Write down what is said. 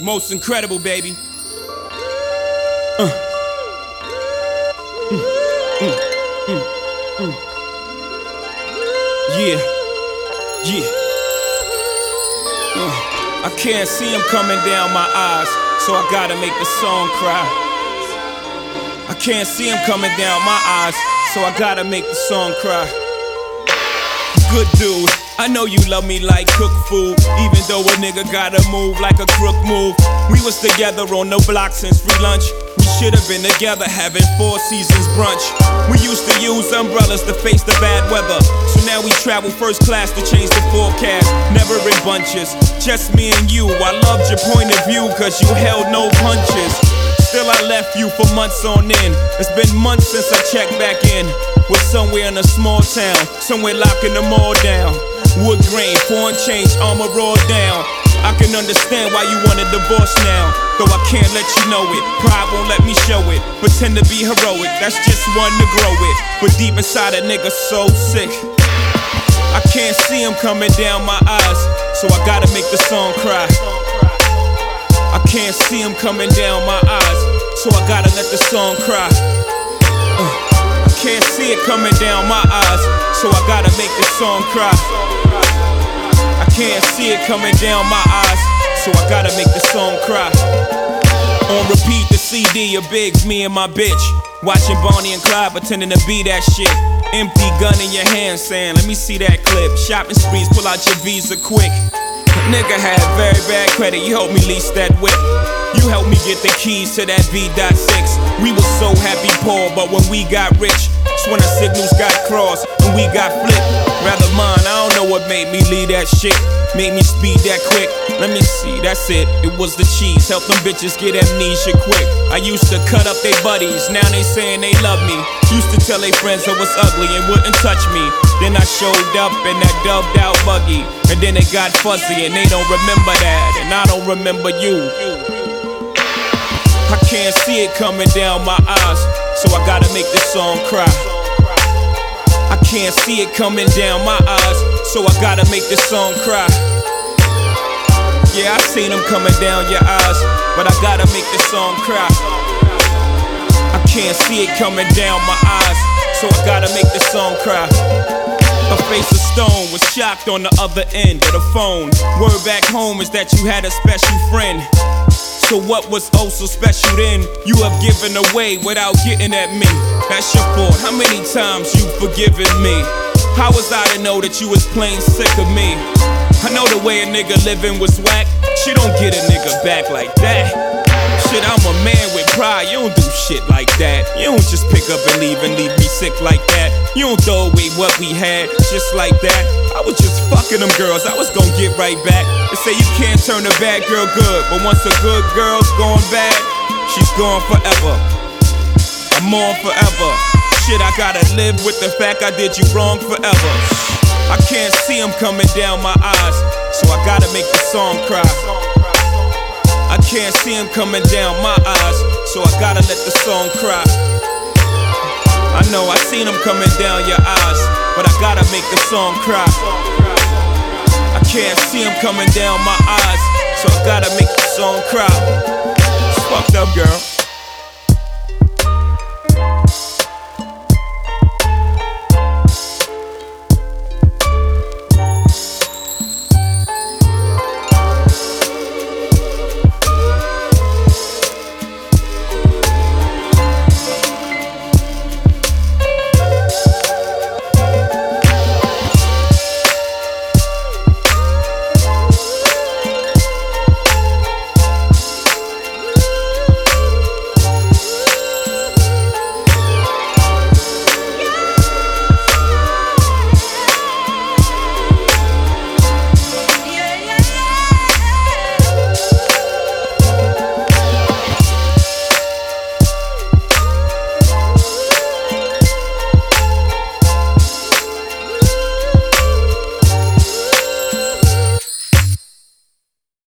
Most incredible, baby. Yeah. I can't see him coming down my eyes, so I gotta make the song cry. I can't see him coming down my eyes, so I gotta make the song cry. Good dude, I know you love me like cook food, even though a nigga gotta move like a crook move. We was together on the block since free lunch. We should've been together having Four Seasons brunch. We used to use umbrellas to face the bad weather, so now we travel first class to change the forecast. Never in bunches, just me and you. I loved your point of view cause you held no punches. Still I left you for months on end. It's been months since I checked back in. We're somewhere in a small town, somewhere locking them all down. Wood grain, foreign change, armor raw down. I can understand why you want a divorce now, though I can't let you know it. Pride won't let me show it. Pretend to be heroic, that's just one to grow it. But deep inside a nigga so sick, I can't see him coming down my eyes, so I gotta make the song cry. I can't see him coming down my eyes, so I gotta let the song cry. I can't see it coming down my eyes, so I gotta make the song cry. I can't see it coming down my eyes, so I gotta make the song cry. On repeat the CD of Biggs, me and my bitch, watching Bonnie and Clyde pretending to be that shit. Empty gun in your hand saying, let me see that clip. Shopping sprees, pull out your Visa quick. Nigga had very bad credit, you helped me lease that whip. You helped me get the keys to that V.6. We was so happy poor, but when we got rich, that's when our signals got crossed and we got flipped. Rather mine, I don't know what made me leave that shit, made me speed that quick. Let me see, that's it, it was the cheese. Help them bitches get amnesia quick. I used to cut up they buddies, now they saying they love me. Used to tell they friends I was ugly and wouldn't touch me. Then I showed up in that dubbed out buggy, and then it got fuzzy and they don't remember that, and I don't remember you. I can't see it coming down my eyes, so I gotta make this song cry. I can't see it coming down my eyes, so I gotta make this song cry. Yeah, I seen them coming down your eyes, but I gotta make this song cry. I can't see it coming down my eyes, so I gotta make this song cry. Her face of stone was shocked on the other end of the phone. Word back home is that you had a special friend. So what was oh so special then? You have given away without getting at me. That's your fault, how many times you forgiven me? How was I to know that you was plain sick of me? I know the way a nigga living was whack. She don't get a nigga back like that. Shit, I'm a man with pride, you don't do shit like that. You don't just pick up and leave me sick like that. You don't throw away what we had just like that. I was just fucking them girls, I was gonna get right back. They say you can't turn a bad girl good, but once a good girl's gone bad, she's gone forever. I'm on forever. Shit, I gotta live with the fact I did you wrong forever. I can't see him coming down my eyes, so I gotta make the song cry. I can't see him coming down my eyes, so I gotta let the song cry. I know I seen him coming down your eyes, but I gotta make the song cry. I can't see him coming down my eyes, so I gotta make the song cry. It's fucked up, girl.